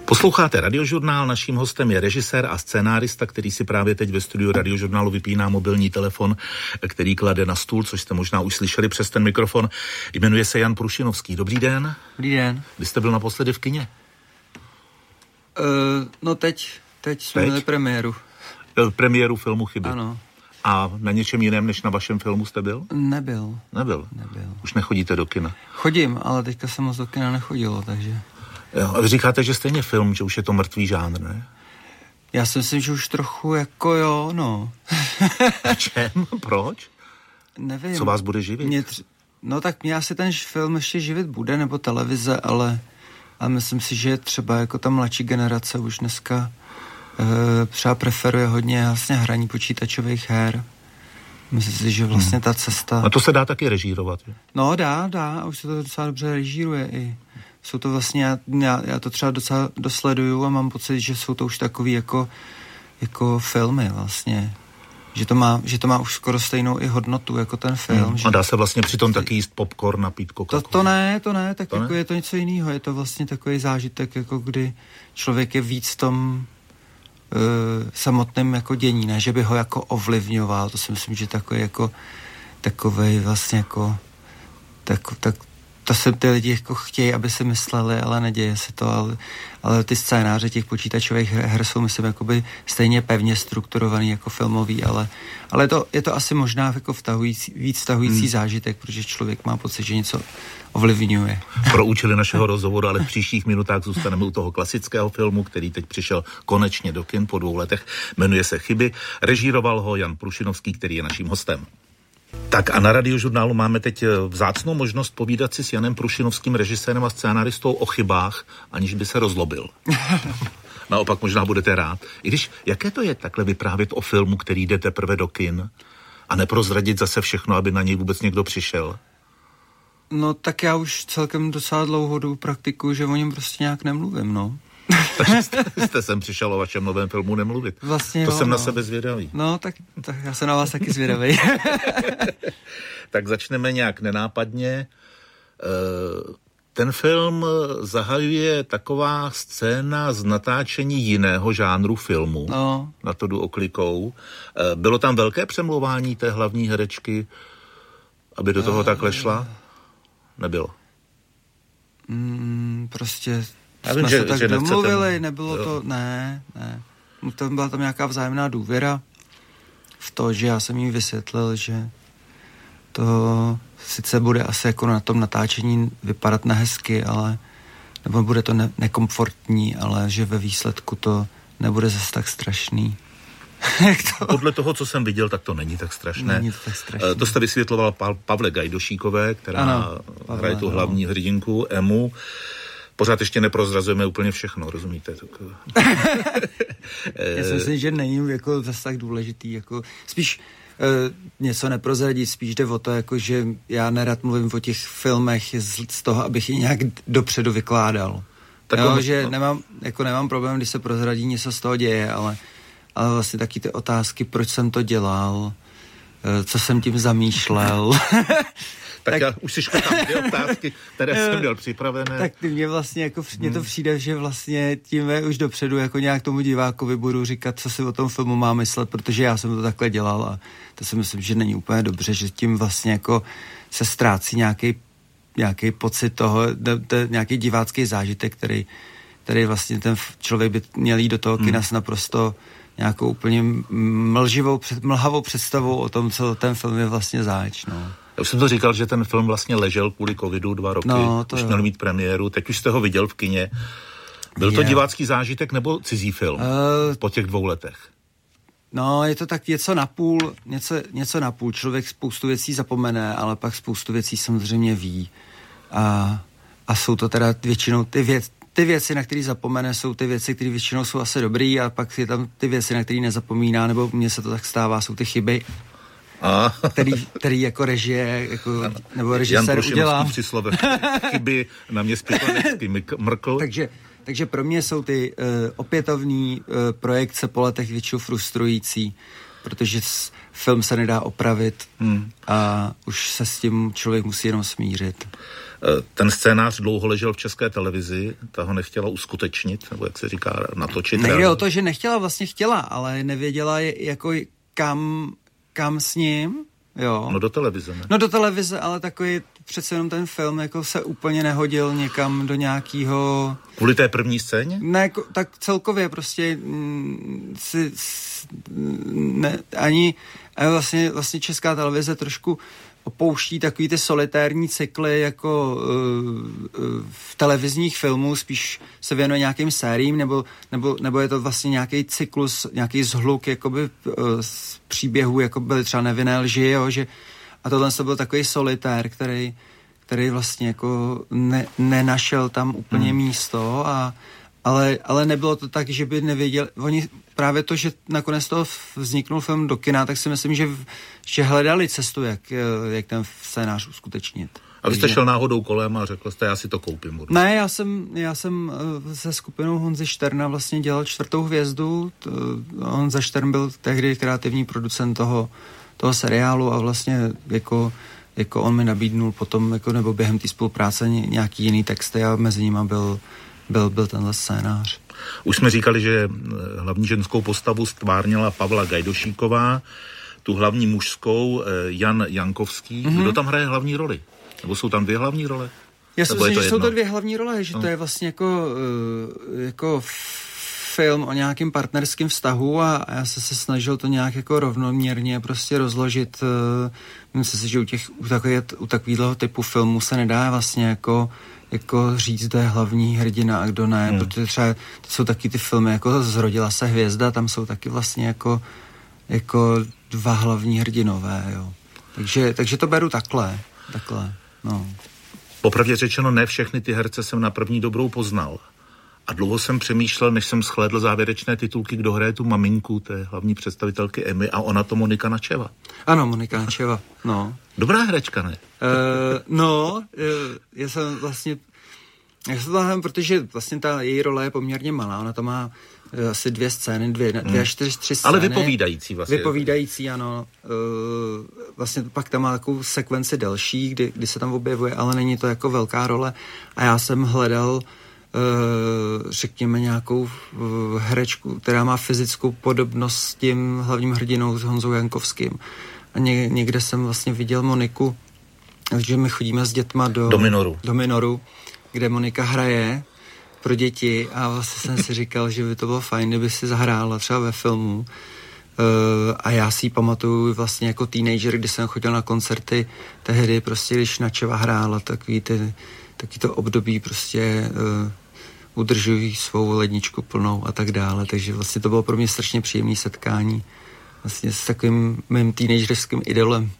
Posloucháte Radiožurnál, naším hostem je režisér a scénárista, který si právě teď ve studiu Radiožurnálu vypíná mobilní telefon, který klade na stůl, což jste možná už slyšeli přes ten mikrofon. Jmenuje se Jan Prušinovský. Dobrý den. Dobrý den. Kdy jste byl naposledy v kině? No teď jsme měli premiéru. Premiéru filmu Chyby. Ano. A na něčem jiném než na vašem filmu jste byl? Nebyl. Už nechodíte do kina? Chodím, ale teďka jsem moc do kina nechodilo, takže... Jo, a vy říkáte, že stejně film, že už je to mrtvý žánr, ne? Já si myslím, že už trochu jako jo, no. A čem? Proč? Nevím. Co vás bude živit? No tak mě asi ten film ještě živit bude, nebo televize, ale myslím si, že třeba jako ta mladší generace už dneska třeba preferuje hodně vlastně hraní počítačových her. Myslím si, že vlastně ta cesta... A to se dá taky režírovat, je? No dá, a už se to docela dobře režíruje i. Jsou to vlastně, já to třeba docela dosleduju a mám pocit, že jsou to už takový jako filmy vlastně. Že to má už skoro stejnou i hodnotu jako ten film. A dá se vlastně přitom taky jíst popcorn, napít Coca-Colu? To ne, tak to jako ne? Je to něco jiného. Je to vlastně takový zážitek, jako kdy člověk je víc v tom samotném jako dění, ne, že by ho jako ovlivňoval. To si myslím, že takovej vlastně jako to se ty lidi jako chtějí, aby si mysleli, ale neděje se to, ale ty scénáře těch počítačových her jsou, myslím, jakoby stejně pevně strukturovaný jako filmový, ale je to asi možná jako víc vtahující zážitek, protože člověk má pocit, že něco ovlivňuje. Pro účely našeho rozhovoru, ale v příštích minutách zůstaneme u toho klasického filmu, který teď přišel konečně do kin po 2 letech. Jmenuje se Chyby. Režíroval ho Jan Prušinovský, který je naším hostem. Tak a na Radiožurnálu máme teď vzácnou možnost povídat si s Janem Prušinovským, režisérem a scénáristou o chybách, aniž by se rozlobil. Naopak možná budete rád. I když, jaké to je takhle vyprávět o filmu, který jde teprve do kin a neprozradit zase všechno, aby na něj vůbec někdo přišel? No tak já už celkem docela dlouho praktikuju, že o něm prostě nějak nemluvím, no. Takže jste sem přišel o vašem novém filmu nemluvit. Vlastně to jo, jsem na sebe zvědavý. No, tak já jsem na vás taky zvědavý. Tak začneme nějak nenápadně. Ten film zahajuje taková scéna z natáčení jiného žánru filmu. No. Na to jdu oklikou. Bylo tam velké přemlouvání té hlavní herečky, aby do toho takhle šla? Nebylo. Prostě... Já vím, jsme se tak domluvili, nechcete... nebylo to, ne. To byla tam nějaká vzájemná důvěra v to, že já jsem jí vysvětlil, že to sice bude asi jako na tom natáčení vypadat nehezky, ale nebo bude to nekomfortní, ale že ve výsledku to nebude zase tak strašný. Podle toho, co jsem viděl, tak to není tak strašné. Není to tak strašné. To jste vysvětloval Pavle Gajdošíkové, která hraje tu hlavní hrdinku Emu. Pořád ještě neprozrazujeme úplně všechno, rozumíte? Já si myslím, že není jako zase tak důležitý, jako spíš něco neprozradit, spíš jde o to, jako, že já nerad mluvím o těch filmech z toho, abych je nějak dopředu vykládal. Že nemám problém, když se prozradí, něco z toho děje, ale vlastně taky ty otázky, proč jsem to dělal, co jsem tím zamýšlel. Tak já už si škrtám ty otázky, které jsem měl připravené. Tak mě vlastně jako mně to přijde, že vlastně tím už dopředu jako nějak tomu divákovi budu říkat, co si o tom filmu má myslet, protože já jsem to takhle dělal a to si myslím, že není úplně dobře, že tím vlastně jako se ztrácí nějaký pocit toho, nějaký divácký zážitek, který vlastně ten člověk by měl jít do toho kina s naprosto nějakou úplně mlhavou představou o tom, co ten film je vlastně zač, no. Já už jsem to říkal, že ten film vlastně ležel kvůli covidu 2 roky, už měl mít premiéru, teď už jste ho viděl v kině. Byl to divácký zážitek nebo cizí film po těch 2 letech? No, je to tak něco na půl. Člověk spoustu věcí zapomene, ale pak spoustu věcí samozřejmě ví. A jsou to teda většinou ty věci, na které zapomene, jsou ty věci, které většinou jsou asi dobrý a pak je tam ty věci, na které nezapomíná, nebo mně se to tak stává, jsou ty chyby. Který jako režie, jako, nebo režisér udělá. Při slovech chyby na mě zpětlanecky mrkl. Takže pro mě jsou ty opětovní projekce po letech většinou frustrující. protože film se nedá opravit a už se s tím člověk musí jenom smířit. Ten scénář dlouho ležel v České televizi, ta ho nechtěla uskutečnit, nebo jak se říká, natočit. Nejde o to, že nechtěla, vlastně chtěla, ale nevěděla jako kam s ním, jo. No do televize, ne? No do televize, ale takový přece jenom ten film jako se úplně nehodil někam do nějakého... Kvůli té první scéně? Ne, tak celkově prostě ani vlastně Česká televize trošku opouští takový ty solitérní cykly jako v televizních filmů, spíš se věnuje nějakým sériím, nebo je to vlastně nějaký cyklus, nějaký zhluk jakoby z příběhů, jako byly třeba Nevinné lži, jo, že a tohle byl takový solitér, který vlastně jako nenašel tam úplně místo ale nebylo to tak, že by nevěděli, oni právě to, že nakonec toho vzniknul film do kina, tak si myslím, že hledali cestu, jak ten scénář uskutečnit. A vy jste šel náhodou kolem a řekl jste, já si to koupím. Ne, já jsem se skupinou Honzy Šterna vlastně dělal 4. hvězdu. Honza Štern byl tehdy kreativní producent toho seriálu a vlastně jako on mi nabídnul potom, jako, nebo během té spolupráce nějaký jiný texty a mezi nimi byl tenhle scénář. Už jsme říkali, že hlavní ženskou postavu stvárnila Pavla Gajdošíková, tu hlavní mužskou Jan Jankovský. Kdo tam hraje hlavní roli? Nebo jsou tam 2 hlavní role? Já si myslím, že jsou to 2 hlavní role, že to je vlastně jako film o nějakém partnerském vztahu a já jsem se snažil to nějak jako rovnoměrně prostě rozložit. Myslím si, že u takového typu filmu se nedá vlastně jako říct, kdo je hlavní hrdina a kdo ne, protože třeba to jsou taky ty filmy, jako Zrodila se hvězda, tam jsou taky vlastně jako 2 hlavní hrdinové, jo. Takže to beru takhle, no. Popravdě řečeno, ne všechny ty herce jsem na první dobrou poznal. A dlouho jsem přemýšlel, než jsem shlédl závěrečné titulky, kdo hraje tu maminku té hlavní představitelky Emmy, a ona to Monika Načeva. Ano, Monika Načeva, no. Dobrá herečka, ne? Já jsem vlastně, protože vlastně ta její role je poměrně malá, ona to má asi 2 scény, 2 až 3 scény. Ale vypovídající vlastně. Vypovídající, ano. Vlastně pak tam má takovou sekvenci delší, kdy se tam objevuje, ale není to jako velká role. A já jsem hledal řekněme nějakou herečku, která má fyzickou podobnost s tím hlavním hrdinou, s Honzou Jankovským. A někde jsem vlastně viděl Moniku, že my chodíme s dětma do Minoru, kde Monika hraje pro děti a vlastně jsem si říkal, že by to bylo fajn, kdyby si zahrála třeba ve filmu. A já si ji pamatuju vlastně jako teenager, kdy jsem chodil na koncerty tehdy, prostě když Načeva hrála, taky to období prostě udržují svou ledničku plnou a tak dále, takže vlastně to bylo pro mě strašně příjemné setkání vlastně s takovým mým teenagerským idolem.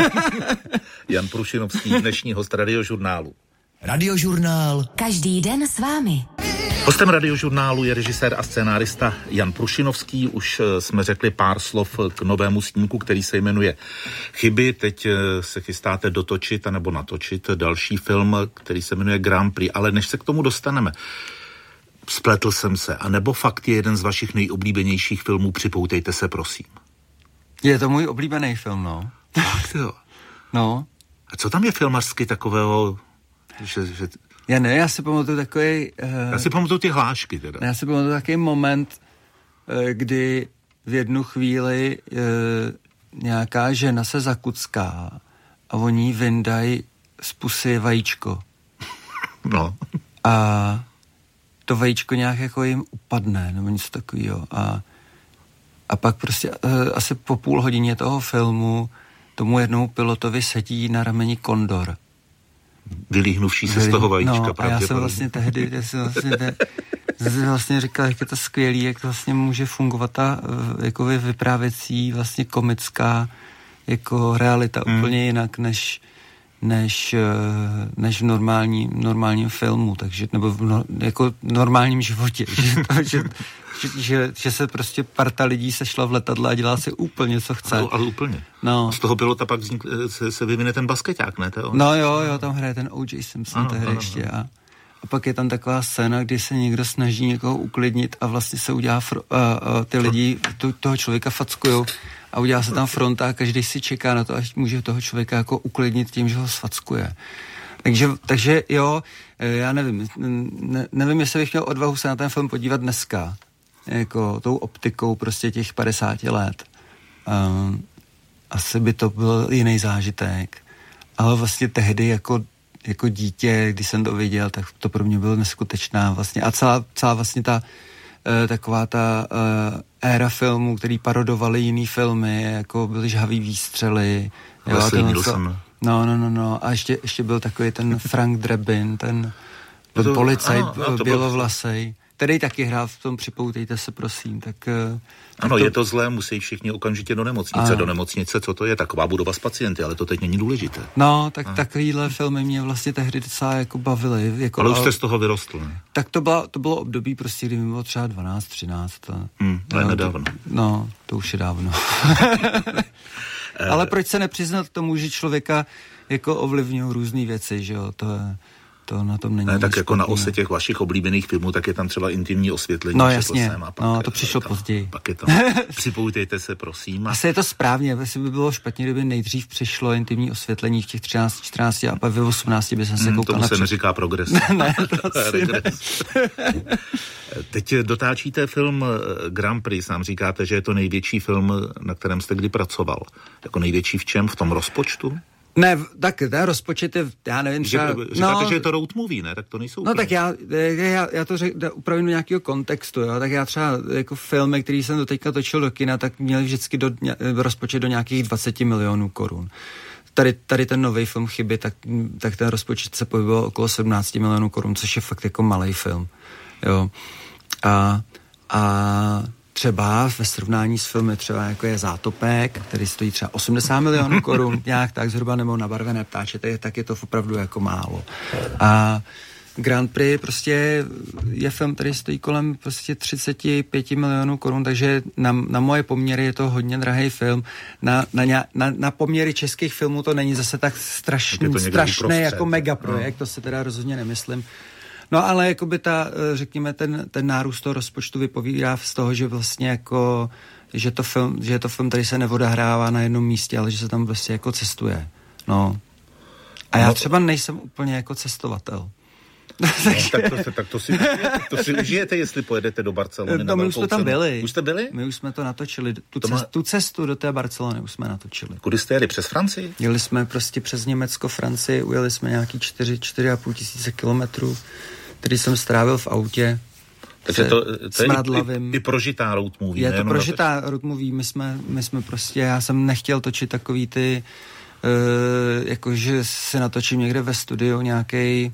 Jan Prušinovský, dnešní host Radiožurnálu. Radiožurnál. Každý den s vámi. Hostem Radiožurnálu je režisér a scénárista Jan Prušinovský. Už jsme řekli pár slov k novému snímku, který se jmenuje Chyby. Teď se chystáte dotočit anebo natočit další film, který se jmenuje Grand Prix. Ale než se k tomu dostaneme, spletl jsem se. A nebo fakt je jeden z vašich nejoblíbenějších filmů Připoutejte se, prosím. Je to můj oblíbený film, no. Fakt jo. No. A co tam je filmařsky takového, že... Já si pamatuju takový... Já si pamatuju ty hlášky teda. Já si pamatuju takový moment, kdy v jednu chvíli nějaká žena se zakucká a oni vyndají z pusy vajíčko. No. A to vajíčko nějak jako jim upadne, nebo něco takového. A pak prostě asi po půl hodině toho filmu tomu jednomu pilotovi sedí na rameni kondor. Vylíhnuvší se z toho vajíčka. No, a já jsem vlastně tehdy vlastně říkal, jak je to skvělý, jak to vlastně může fungovat ta jako vyprávěcí vlastně komická jako realita úplně jinak než v normálním filmu, takže nebo jako normálním životě, že se prostě parta lidí sešla v letadle a dělá si úplně, co chce. Ale úplně. No. Z toho pilota pak se vyvine ten baskeťák, ne? No jo, tam hraje ten O.J. Simpson tehdy ještě. A pak je tam taková scéna, kdy se někdo snaží někoho uklidnit a vlastně se udělá ty lidi toho člověka fackujou a udělá se tam fronta a každý si čeká na to, až může toho člověka jako uklidnit tím, že ho svackuje. Takže jo, já nevím, jestli bych měl odvahu se na ten film podívat dneska, jako tou optikou prostě těch 50 let. Asi by to byl jiný zážitek, ale vlastně tehdy jako dítě, když jsem to viděl, tak to pro mě bylo neskutečná vlastně a celá vlastně ta taková ta éra filmů, který parodovali jiný filmy, jako byly Žhavý výstřely. No. A ještě byl takový ten Frank Drebin, ten policajt bělovlasej, který taky hrál v tom Připoutejte se, prosím. Ano, je to zlé, musí všichni okamžitě do nemocnice. Do nemocnice, co to je? Taková budova s pacienty, ale to teď není důležité. No, tak takovýhle filmy mě vlastně tehdy docela jako bavily. Jako, ale už jste z toho vyrostl, ne? Tak to bylo období prostě, kdy mi bylo třeba 12, 13. To je nedávno. To už je dávno. Ale proč se nepřiznat k tomu, že člověka jako ovlivňují různý věci, že jo? To na tom není. Ne, tak jako na ose těch vašich oblíbených filmů, tak je tam třeba intimní osvětlení. No jasně, to přišlo později. Pak je tam Připoutejte se, prosím. Asi je to správně, asi by bylo špatně, kdyby nejdřív přišlo intimní osvětlení v těch 13, 14 a pak ve 18 by se koukal tomu se neříká progres. Ne, to regres. Teď dotáčíte film Grand Prix, sám říkáte, že je to největší film, na kterém jste kdy pracoval. Jako největší v čem? V tom rozpočtu? Ne, tak ten rozpočet je, já nevím, třeba... Říkáte, že je to road movie, ne? Tak to nejsou... No tak já to upravím do nějakého kontextu, jo? Tak já třeba jako filmy, který jsem doteďka točil do kina, tak měli vždycky rozpočet do nějakých 20 milionů korun. Tady ten nový film Chyby, tak ten rozpočet se pohyboval okolo 17 milionů korun, což je fakt jako malej film, jo. A třeba ve srovnání s filmy třeba jako je Zátopek, který stojí třeba 80 milionů korun, nějak tak zhruba, nebo Nabarvené ptáče, tak je to opravdu jako málo. A Grand Prix prostě je film, který stojí kolem prostě 35 milionů korun, takže na moje poměry je to hodně drahý film. Na poměry českých filmů to není zase tak strašný jako megaprojekt, to se teda rozhodně nemyslím. No ale jakoby řekněme, ten nárůst toho rozpočtu vypovídá z toho, že vlastně jako, že je to film, který se neodehrává na jednom místě, ale že se tam prostě jako cestuje. No. A já třeba nejsem úplně jako cestovatel. Tak to si užijete, jestli pojedete do Barcelony. No, my už jsme tam byli. Už jste byli? My už jsme to natočili. Tu cestu do té Barcelony už jsme natočili. Kudy jste jeli? Přes Francii? Jeli jsme prostě přes Německo, Francii, ujeli jsme nějaký 4,5 tisíce kilometrů, který jsem strávil v autě. Takže to je i prožitá road movie. Je to prožitá road movie. My jsme prostě, já jsem nechtěl točit takový ty, jakože se natočím někde ve studiu nějaký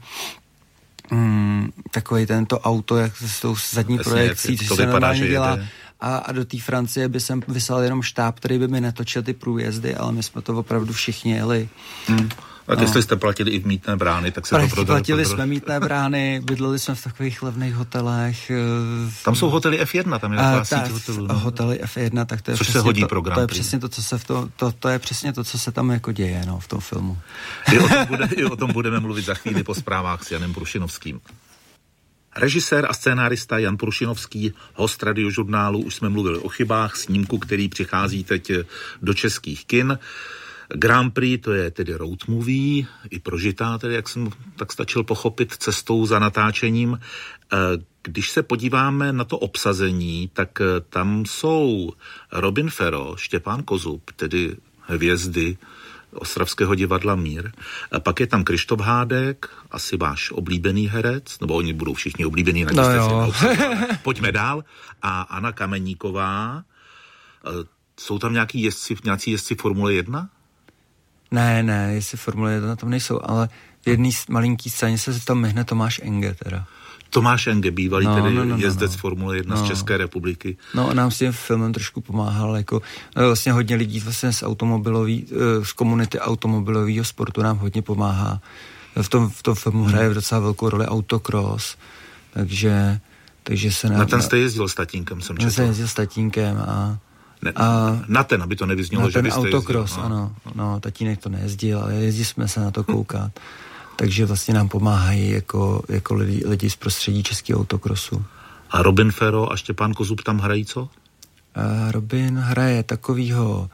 takový tento auto, jak s tou zadní projekcí, co se normálně dělá. A do té Francie by jsem vyslal jenom štáb, který by mi netočil ty průjezdy, ale my jsme to opravdu všichni jeli. A jestli jste platili i v mítné brány, tak se to prodalo. Platili jsme mítné brány, bydleli jsme v takových levných hotelech. Tam jsou hotely F1, tam je taková síť hotelů. Hotely F1, tak to je což se hodí pro Grand Prix. To je přesně to je přesně to, co se tam jako děje, v tom filmu. I o tom budeme mluvit za chvíli po zprávách s Janem Prušinovským. Režisér a scénárista Jan Prušinovský, host Radiožurnálu, už jsme mluvili o Chybách, snímku, který přichází teď do českých kin. Grand Prix, to je tedy road movie, i prožitá, tedy jak jsem tak stačil pochopit, cestou za natáčením. Když se podíváme na to obsazení, tak tam jsou Robin Fero, Štěpán Kozub, tedy hvězdy Ostravského divadla Mír. Pak je tam Krištof Hádek, asi váš oblíbený herec, nebo oni budou všichni oblíbení, pojďme dál. A Anna Kameníková. Jsou tam nějací jezdci Formule 1? Ne, jestli Formule 1 tam nejsou, ale v jedné malinký scéně se tam myhne Tomáš Enge teda. Tomáš Enge, bývalý jezdec Formule 1 z České republiky. No a nám s tím filmem trošku pomáhal, jako vlastně hodně lidí vlastně z komunity automobilového sportu nám hodně pomáhá. V tom filmu hraje docela velkou roli autocross, takže se nám... Na ten jste jezdil s tatínkem, jsem četl. Já jsem jezdil s tatínkem na ten, aby to nevyznělo, že byste jezdil. Autocross, ano, tatínek to nejezdil, ale jezdili jsme se na to koukat. Takže vlastně nám pomáhají jako lidi z prostředí českého autocrossu. A Robin Fero a Štěpán Kozub tam hrají co? Robin hraje takovýho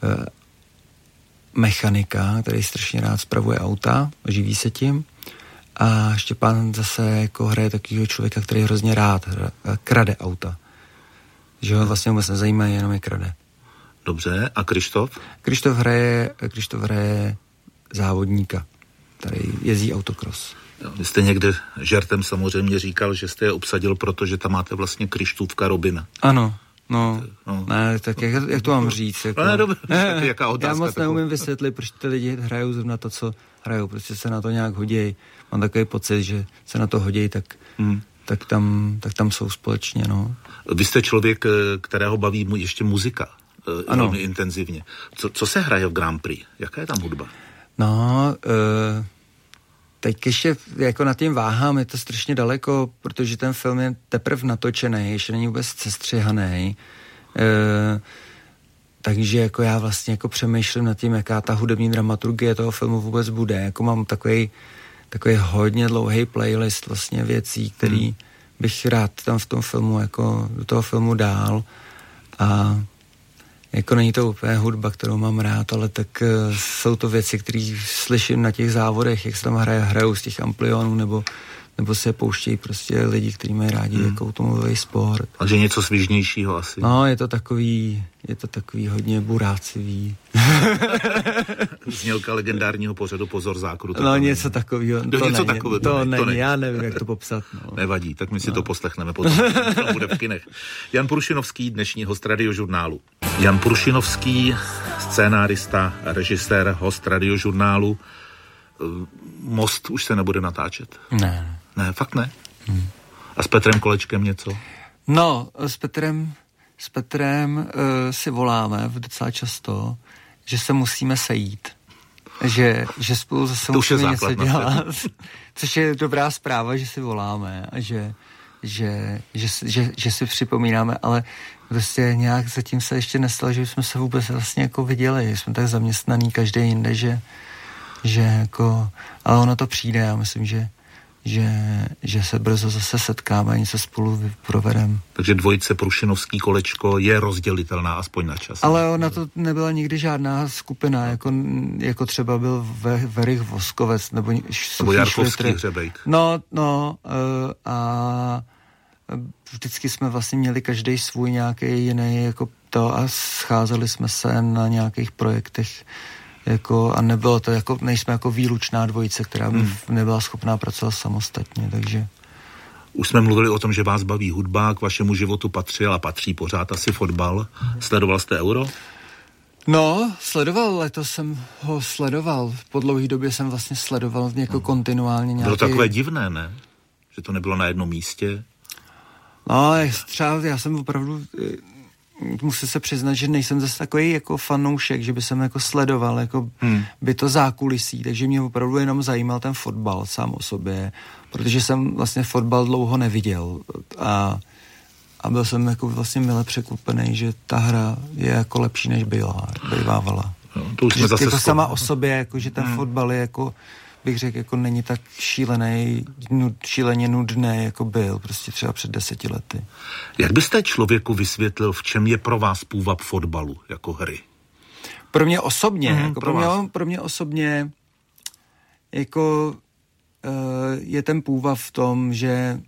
mechanika, který strašně rád spravuje auta, živí se tím. A Štěpán zase jako hraje takovýho člověka, který hrozně rád krade auta. Že ho vlastně vůbec nezajímá, jenom je krade. Dobře, a Krištof? Krištof hraje závodníka, který jezdí autokros. Vy jste někde žertem samozřejmě říkal, že jste je obsadil, protože tam máte vlastně Krištůvka Robina. Ano, ne, tak jak to mám říct? Jako, ne, dobře, jaká otázka. Já moc neumím vysvětlit, proč ty lidi hrajou zrovna to, co hrajou, prostě se na to nějak hodí. Mám takový pocit, že se na to hodí, tak tam jsou společně, no. Vy jste člověk, kterého baví ještě muzika. Velmi intenzivně. Co se hraje v Grand Prix? Jaká je tam hudba? No, teď ještě jako nad tím váhám, je to strašně daleko, protože ten film je teprve natočený, ještě není vůbec sestřihaný. Takže jako já vlastně jako přemýšlím nad tím, jaká ta hudební dramaturgie toho filmu vůbec bude. Jako mám takový hodně dlouhý playlist vlastně věcí, který bych rád tam v tom filmu jako do toho filmu dál. A jako není to úplně hudba, kterou mám rád, ale tak jsou to věci, které slyším na těch závodech, jak se tam hrajou z těch amplionů, nebo se pouštějí prostě lidi, kteří mají rádi jako automobilový sport. Takže něco svižnějšího asi. No, je to takový hodně burácivý. Znělka legendárního pořadu Pozor zákrut. No, něco takového. To není, já nevím, jak to popsat. No. Nevadí, tak my si to poslechneme potom. To bude v kinech. Jan Prušinovský, dnešní host Radiožurnálu. Jan Prušinovský, scénárista, režisér, host Radiožurnálu. Most už se nebude natáčet. Ne. Ne, fakt ne? A s Petrem Kolečkem něco? No, s Petrem si voláme docela často, že se musíme sejít. Že spolu zase musíme něco dělat. Což je dobrá zpráva, že si voláme a že si připomínáme, ale prostě nějak zatím se ještě nestalo, že jsme se vůbec vlastně jako viděli. Jsme tak zaměstnaný každý jinde, že jako, ale ono to přijde, já myslím, že se brzo zase setkáme a něco spolu provedeme. Takže dvojice Prušinovský Kolečko je rozdělitelná aspoň na čas. Ale ona to nebyla nikdy žádná skupina, jako třeba byl Verich Voskovec, nebo Jarkovský Hřebejk. A vždycky jsme vlastně měli každý svůj nějaký jiný jako to a scházeli jsme se na nějakých projektech jako, a nebylo to jako, nejsme jako výlučná dvojice, která by nebyla schopná pracovat samostatně, takže... Už jsme mluvili o tom, že vás baví hudba, k vašemu životu patřil a patří pořád asi fotbal. Sledoval jste Euro? No, letos jsem ho sledoval. Po dlouhé době jsem vlastně sledoval jako kontinuálně nějaký... Bylo to takové divné, ne? Že to nebylo na jednom místě? No, třeba já jsem opravdu... Musím se přiznat, že nejsem zase takový jako fanoušek, že by jsem jako sledoval jako by to zákulisí, takže mě opravdu jenom zajímal ten fotbal sám o sobě, protože jsem vlastně fotbal dlouho neviděl a byl jsem jako vlastně mile překvapený, že ta hra je jako lepší, než bývávala. No, to už jsme zase jako sama o sobě, jako že ten fotbal je jako, bych řekl, jako není tak šíleně nudný, jako byl prostě třeba před 10 lety. Jak byste člověku vysvětlil, v čem je pro vás půvab fotbalu jako hry? Pro mě osobně, pro mě osobně jako je ten půvab v tom, že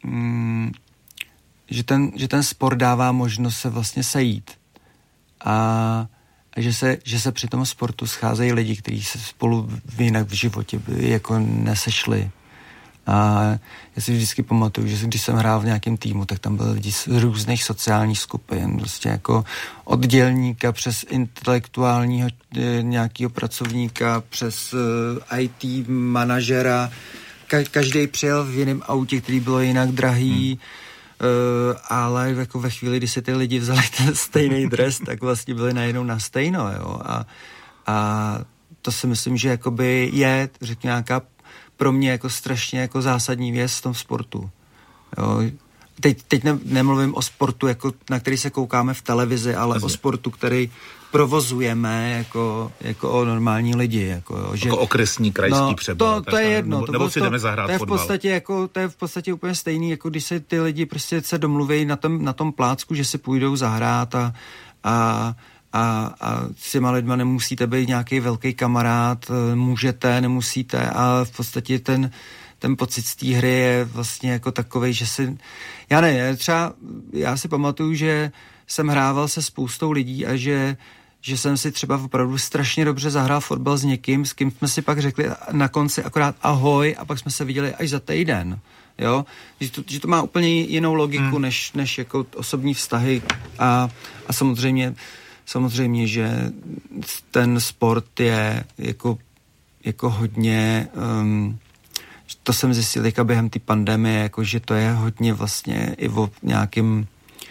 ten sport dává možnost se vlastně sejít a že se při tom sportu scházejí lidi, kteří se spolu jinak v životě by jako nesešli. A já si vždycky pamatuju, že když jsem hrál v nějakém týmu, tak tam byli lidi z různých sociálních skupin, prostě jako od dělníka přes intelektuálního nějakého pracovníka, přes IT manažera. Každý přijel v jiném autě, který bylo jinak drahý, ale jako ve chvíli, kdy si ty lidi vzali ten stejný dres, tak vlastně byli najednou na stejno, jo. A to si myslím, že jakoby je, řekněme, nějaká pro mě jako strašně jako zásadní věc v tom sportu. Jo. teď nemluvím o sportu, jako, na který se koukáme v televizi, ale o sportu, který provozujeme jako o normální lidi. Jako okresní, krajský přebor. To je jedno. Nebo si jdeme zahrát fotbal. To je v podstatě úplně stejný, jako když se ty lidi prostě se domluví na tom plácku, že si půjdou zahrát a s těma lidma nemusíte být nějaký velký kamarád, můžete, nemusíte, a v podstatě ten pocit z té hry je vlastně jako takovej, že si... Já si pamatuju, že jsem hrával se spoustou lidí a že jsem si třeba opravdu strašně dobře zahrál fotbal s někým, s kým jsme si pak řekli na konci akorát ahoj a pak jsme se viděli až za týden. Jo? Že to má úplně jinou logiku než jako osobní vztahy a samozřejmě, že ten sport je jako hodně... to jsem zjistil teďka během té pandemie, jako že to je hodně vlastně i o nějakým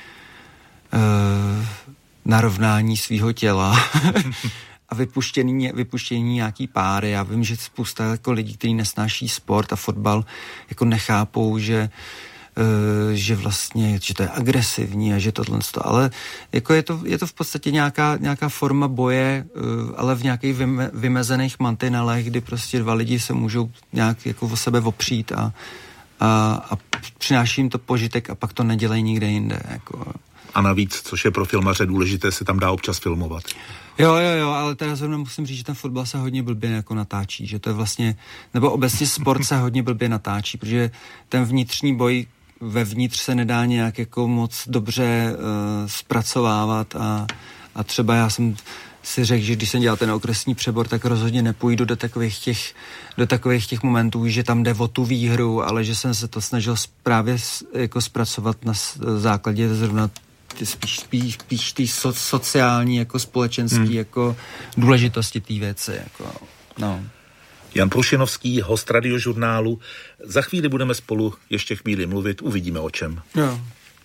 narovnání svýho těla a vypuštění nějaký páry. Já vím, že spousta jako lidí, kteří nesnáší sport a fotbal, jako nechápou, že vlastně, že to je agresivní a že tohle, ale jako je to v podstatě nějaká forma boje, ale v nějakých vymezených mantinelech, kdy prostě dva lidi se můžou nějak jako o sebe opřít a přináší jim to požitek a pak to nedělají nikde jinde. Jako. A navíc, což je pro filmaře důležité, se tam dá občas filmovat. Jo, ale teda zrovna musím říct, že ten fotbal se hodně blbě jako natáčí, že to je vlastně, nebo obecně sport se hodně blbě natáčí, protože ten vnitřní boj vevnitř se nedá nějak jako moc dobře zpracovávat a třeba já jsem si řekl, že když jsem dělal ten okresní přebor, tak rozhodně nepůjdu do takových těch momentů, že tam jde o tu výhru, ale že jsem se to snažil právě jako zpracovat na základě zrovna spíš ty sociální, jako společenský, jako důležitosti té věci, jako, no. Jan Prušinovský, host Radiožurnálu. Za chvíli budeme spolu ještě chvíli mluvit, uvidíme o čem. Jo.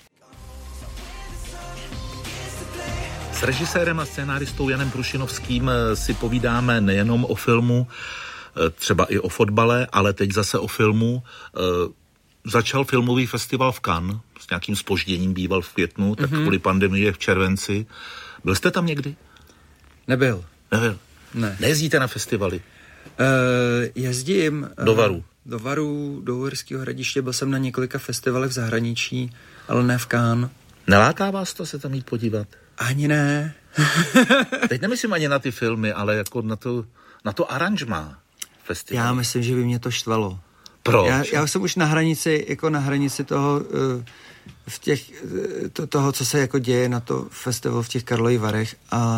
S režisérem a scénáristou Janem Prušinovským si povídáme nejenom o filmu, třeba i o fotbale, ale teď zase o filmu. Začal filmový festival v Cannes, s nějakým zpožděním býval v květnu, tak kvůli pandemii je v červenci. Byl jste tam někdy? Nebyl. Ne. Nejezdíte na festivaly? Jezdím do Varu, do Uherského Hradiště, byl jsem na několika festivalech v zahraničí, ale ne v Cannes. Neláká vás to se tam jít podívat? Ani ne. Teď nemyslím ani na ty filmy, ale jako na to aranžmá festivalu. Já myslím, že by mě to štvalo. Proč? Já jsem už na hranici toho, toho, co se jako děje na to festival v těch Karlových Varech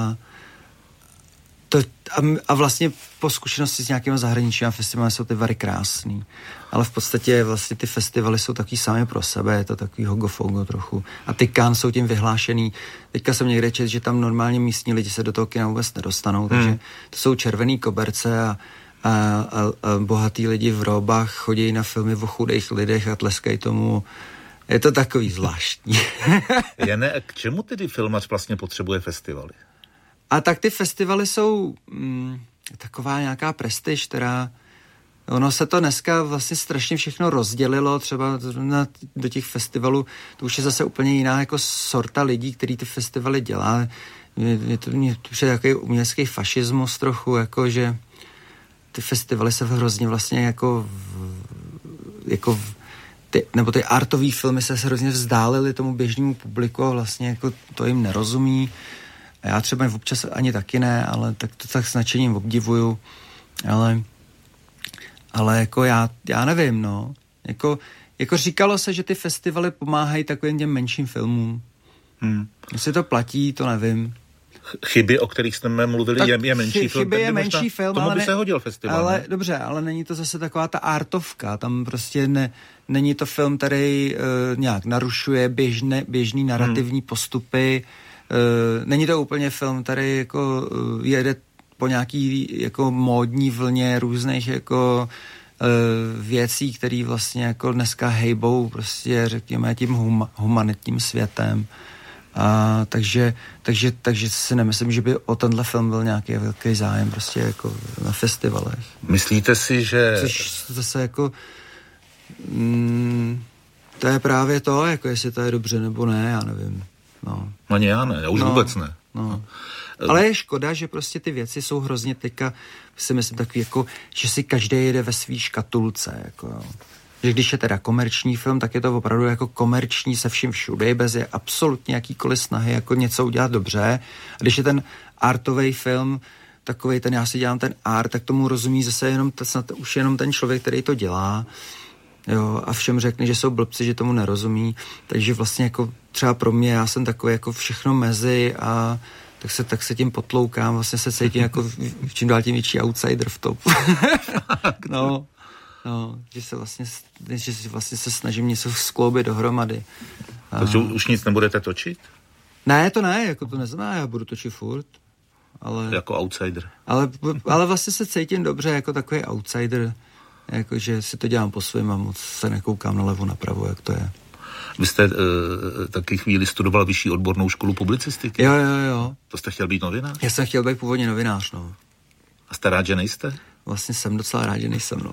a vlastně po zkušenosti s nějakými zahraničními festivaly jsou ty Vary krásný. Ale v podstatě vlastně ty festivaly jsou taky sami pro sebe, je to takový hogofogo trochu. A ty Cannes jsou tím vyhlášený. Teďka jsem někde četl, že tam normálně místní lidi se do toho kina vůbec nedostanou, takže to jsou červený koberce a bohatý lidi v robách chodí na filmy o chudých lidech a tleskají tomu. Je to takový zvláštní. Jane, k čemu tedy filmař vlastně potřebuje festivaly? A tak ty festivaly jsou taková nějaká prestiž, která ono se to dneska vlastně strašně všechno rozdělilo, třeba do těch festivalů, to už je zase úplně jiná jako sorta lidí, který ty festivaly dělá. Je to takový umělecký fašismus trochu, jako že ty festivaly se hrozně vlastně nebo ty artový filmy se hrozně vzdálily tomu běžnému publiku a vlastně jako to jim nerozumí. A já třeba občas ani taky ne, ale tak to tak s nadšením obdivuju. Ale jako já nevím, no. Jako říkalo se, že ty festivaly pomáhají takovým těm menším filmům. Jestli to platí, to nevím. Chyby, o kterých jsme mluvili, je menší film. Chyby je menší film, tomu by se hodil festival. Ale dobře, ale není to zase taková ta artovka. Tam prostě není to film, který nějak narušuje běžný narrativní postupy. Není to úplně film, který jako jede po nějaký jako módní vlně různých jako věcí, které vlastně jako dneska hejbou prostě řekněme tím humanitním světem. Takže si nemyslím, že by o tenhle film byl nějaký velký zájem prostě jako na festivalech. Myslíte si, že... Což zase jako To je právě to, jako jestli to je dobře nebo ne, já nevím. No. Ani já ne, já už vůbec ne. No. Ale je škoda, že prostě ty věci jsou hrozně teďka, si myslím takový jako, že si každý jede ve svý škatulce, jako jo. Že když je teda komerční film, tak je to opravdu jako komerční se vším všude, bez je absolutně jakýkoliv snahy jako něco udělat dobře. A když je ten artový film, takovej ten, já si dělám ten art, tak tomu rozumí zase jenom, snad už jenom ten člověk, který to dělá. Jo, a všem řekne, že jsou blbci, že tomu nerozumí. Takže vlastně jako třeba pro mě, já jsem takový jako všechno mezi a tak se tím potloukám, vlastně se cítím jako čím dál tím větší outsider v tom. No, že se vlastně se snažím něco skloubit dohromady. Takže už nic nebudete točit? Ne, to ne, jako to neznamená, já budu točit furt. Ale, jako outsider. Ale vlastně se cítím dobře jako takový outsider, jakože si to dělám po svém a moc se nekoukám nalevo napravo, jak to je. Vy jste taky chvíli studoval vyšší odbornou školu publicistiky? Jo. To jste chtěl být novinář? Já jsem chtěl být původně novinář, no. A jste rád, že nejste? Vlastně jsem docela rád, že nejsem, no.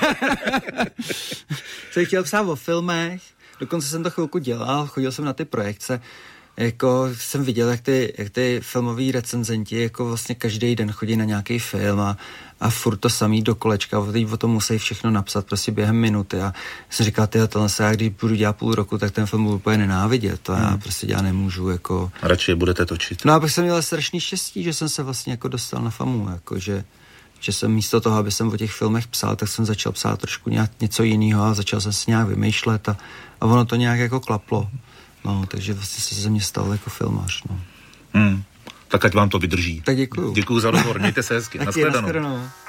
Jsem chtěl psát o filmech, dokonce jsem to chvilku dělal, chodil jsem na ty projekce, jako jsem viděl, jak ty filmoví recenzenti jako vlastně každý den chodí na nějaký film a furt to samý do kolečka, o tom musí všechno napsat prostě během minuty a jsem říkal, já když budu dělat půl roku, tak ten film budu úplně nenávidět, to já prostě dělat nemůžu, jako. A radši je budete točit. No a pak jsem měl strašný štěstí, že jsem se vlastně jako dostal na famu, jako že jsem místo toho, aby jsem o těch filmech psal, tak jsem začal psát trošku něco jiného a začal jsem si nějak vymýšlet a ono to nějak jako klaplo. No, takže vlastně se ze mě stal jako filmář, no. Tak ať vám to vydrží. Tak děkuju. Děkuju za rozhovor, mějte se hezky. Nashledanou.